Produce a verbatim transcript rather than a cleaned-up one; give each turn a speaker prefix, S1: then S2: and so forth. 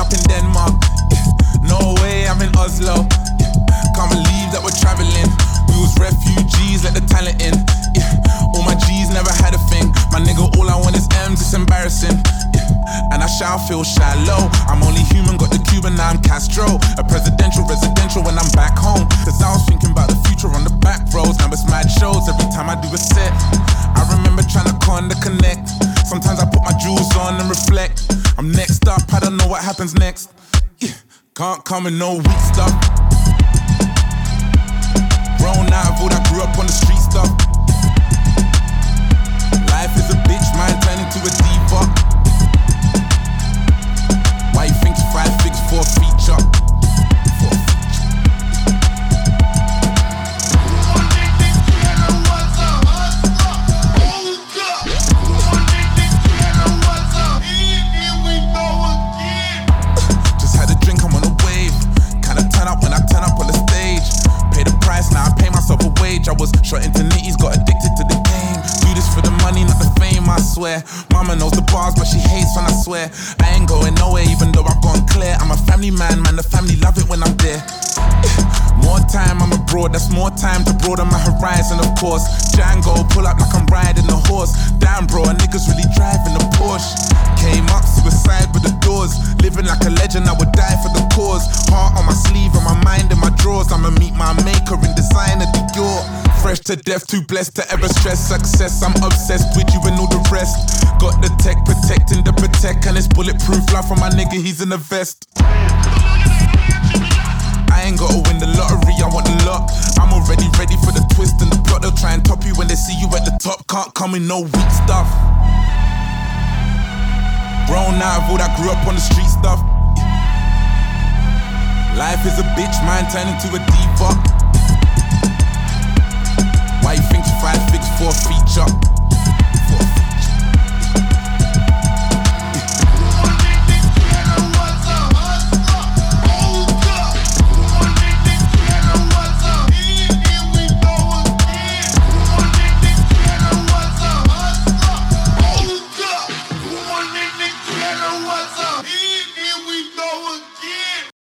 S1: up in Denmark. No way, I'm in Oslo. Can't believe that we're traveling. We was refugees, let the talent in. All my G's never had a thing. My nigga, all I want is M's, it's embarrassing. And I shall feel shallow. I'm only human, got the Cuban, now I'm Castro. A presidential, residential when I'm back home. Cause I was thinking about the future on the back roads. Now it's mad shows every time I do a set. I remember trying to con the connect. Sometimes I put my jewels on and reflect. I'm next up, I don't know what happens next. Yeah. Can't come in no weak stuff. Grown out of all that grew up on the street stuff. Life is a bitch, mine turning to a diva. Why you think you five figs for a feature? For a feature. Just had a drink, I'm on a wave. Kinda turn up when I turn up on the stage. Pay the price, now I pay myself a wage. I was shot into nitties, got addicted to the game. Do this for the money, not the fame, I swear. Mama knows the bars, but she hates when I swear. I ain't going nowhere, even though I've gone clear. I'm a family man, man, the family love it when I'm there. More time I'm abroad, that's more time to broaden my horizon, of course. Django, pull up like I'm riding a horse. Damn bro, a nigga's really driving a Porsche. Came up, suicide with the doors. Living like a legend, I would die for the cause. Heart on my sleeve and my mind in my drawers. I'ma meet my maker in designer Dior. Fresh to death, too blessed to ever stress success. I'm obsessed with you and all the rest. Got the tech protecting the protect, and it's bulletproof life for my nigga, he's in a vest. I ain't gotta win the lottery, I want the lot. I'm already ready for the twist and the plot. They'll try and top you when they see you at the top. Can't come in no weak stuff. Grown out of all that grew up on the street stuff. Life is a bitch, mine turning to a diva. Why you think you five figs for a feature?